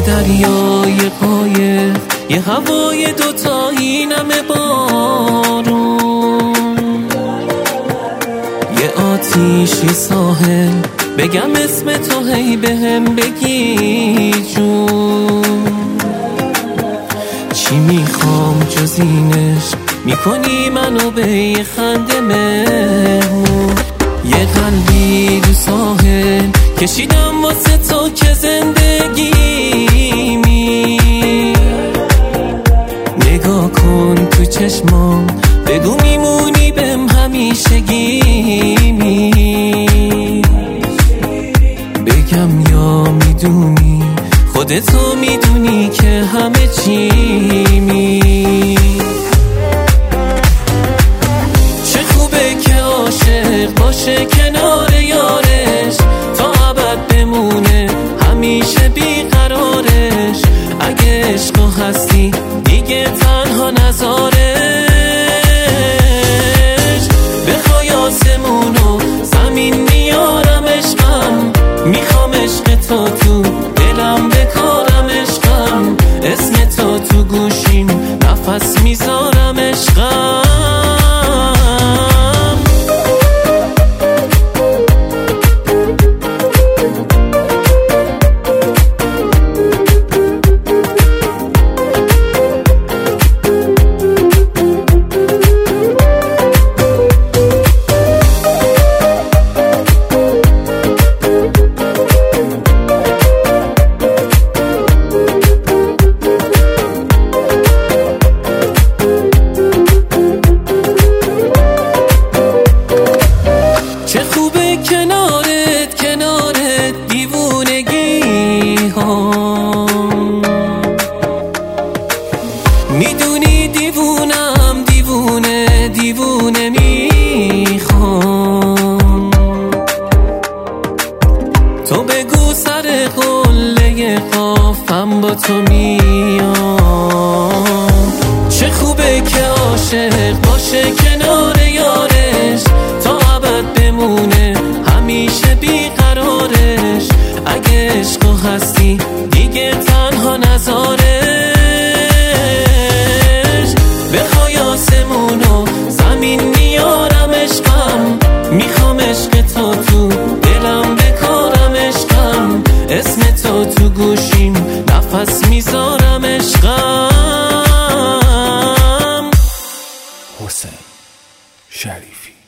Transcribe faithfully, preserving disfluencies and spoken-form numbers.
دریای قایق، یه هوای دوتایی نمه بارون، یه آتیشی ساحل، بگم اسم تو هی بهم بگی جون. چی میخوام جز اینش، میکنی منو به یه خنده مهمون. یه قلبی رو ساحل کشیدم واسه تو که زندگیمی. نگاه کن تو چشمام، بگو میمونی بهم همیشگیمی. بگم یا میدونی، خودتو میدونی که همه چیمی. چه خوبه که عاشق باشه کنار یارش، تا ابد بمونه همیشه بیقرارش. اگه عشق هستی دیگه تنها نذارش. بخوای آسمونو زمین میارم عشقم، میخوام عشق تو تو دلم بکارم عشقم. اسم تو تو گوشیم نفس میذارم عشقم. چه خوبه کنارت کنارت دیوونگی ها، میدونی دیوونم دیوونه دیوونه میخوام. تو بگو سر قله قافم با تو میام. چه خوبه که عاشق باشه کنار یارش، تا ابد بمونه همیشه بیقرارش. اگه عشق هستی دیگه تنها نذارش. بخوای آسمونو زمین میارم عشقم، میخوام عشق تو تو دلم بکارم عشقم. اسم تو تو گوشیم نفس میذارم عشقم. حسین شریفی.